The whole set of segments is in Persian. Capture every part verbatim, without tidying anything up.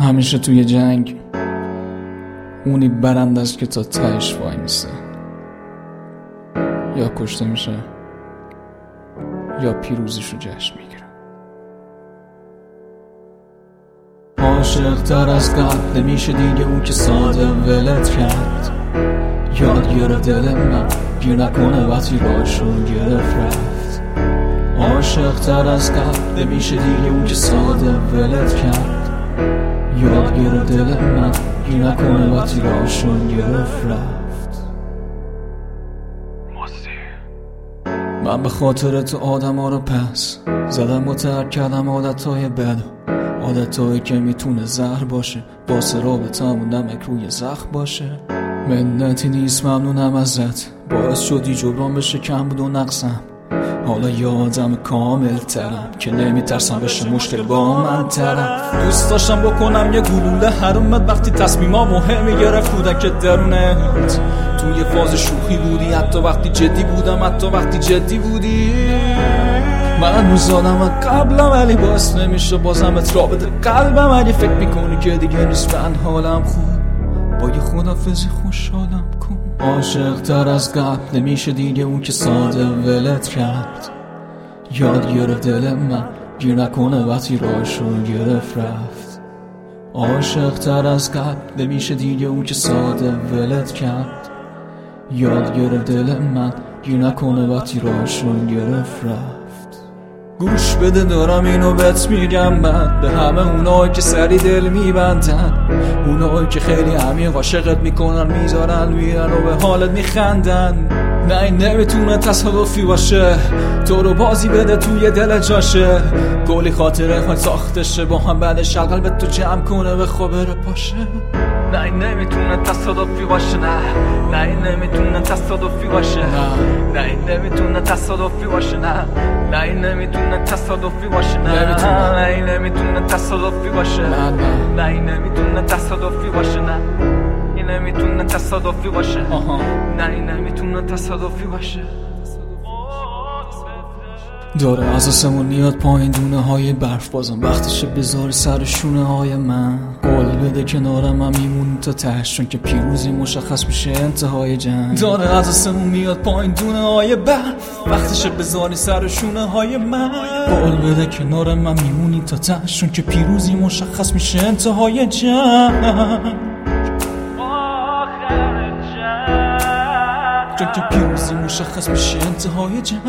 همیشه توی جنگ اونی برنده است که تا تهش وای میسه، یا کشته میشه یا پیروزیشو جشن میگیره. عاشق تر از قبل نمیشه دیگه اون که ساده ولت کرد. یاد گرفت دل من گیر نکنه وقتی راهشون گرفت رفت. عاشق تر از قبل نمیشه دیگه اون که ساده ولت کرد. یاد گرفت دل من گیر نکنه وقتی راهشون گرفت رفت. من به خاطر تو آدم ها رو پس زدم و ترک کردم عادت های بد، عادت هایی که میتونه زهر باشه، باعث رابطمون نمک روی زخم باشه. منتی نیست ممنونم ازت، باعث شدی جبران بشه کم بود و نقصم. حالا یه آدم کامل ترم که نمیترسم بشه مشکل با من طرف. دوست داشتم بکنم یه گلوله حرومت وقتی تصمیما مهمی گرفت کودک درونت. توی فاز شوخی بودی حتی وقتی جدی بودم، حتی وقتی جدی بودی. من هنوز آدمت قبلم ولی باعث نمیشه بازم ات رابطه قلبم. اگه فکر میکنی که دیگه نیست من حالم خوب، با یه خدافزی خوشحالم کن. عاشق تر از قبل نمیشه دیگه اون که ساده ولت کرد. یاد گرفت دل من گیر نکنه وقتی راهشون گرفت رفت. عاشق تر از قبل نمیشه دیگه اون که ساده ولت کرد. یاد گرفت دل من گیر نکنه وقتی راهشون گرفت رفت. گوش بده دارم اینو بهت میگم من، به همه اونایی که سری دل میبندن، اونایی که خیلی عمیق عاشقت میکنن میذارن میرن و به حالت میخندن. نه این نمیتونه تصادفی باشه، تو رو بازی بده توی دل جاشه. کلی خاطره های ساختشه با هم بعدش قلبت تو جمع کنه به خبر پاشه. نه این نمیتونه تصادفی باشه، نه نه این نمیتونه تصادفی باشه، نه نه این نمیتونه تصادفی باشه، نه نه این نمیتونه تصادفی باشه، نه نه این نمیتونه تصادفی باشه، نه نه این نمیتونه تصادفی باشه، نه این نمیتونه تصادفی باشه، نه این نمیتونه تصادفی باشه. داره از آسمون میاد پایین دونه های برف، بازم وقتشه بذاری سر شونه های من. قول بده کنارم هم میمونی تا تهش، چون که پیروزی مشخص میشه انتهای جنگ. داره از آسمون میاد پایین دونه های برف، وقتشه بذاری سر شونه های من. قول بده کنارم هم میمونی تا تهش، چون که پیروزی مشخص میشه انتهای جنگ. چون که پیروزی مشخص میشه انتهای جنگ.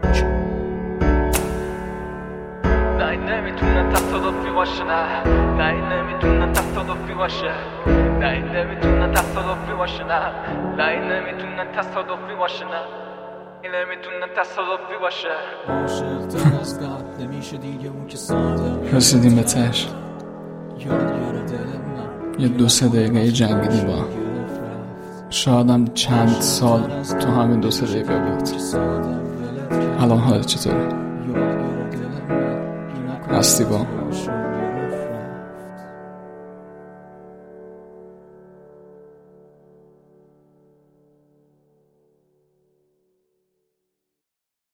نه این نمیتونه تصادفی باشه، نه نه این نمیتونه تصادفی باشه، نه این نمیتونه تصادفی باشه، نه نه این نمیتونه تصادفی باشه، نه این نمیتونه تصادفی باشه. عاشق تر از قبل نمیشه دیگه اون که ساده. رسیدیم به تهش، یه دو سه دقیقه جنگیدیم با، شاید هم چند سال تو همین دو سه دقیقه بود. الان حالت چطوره؟ هستی با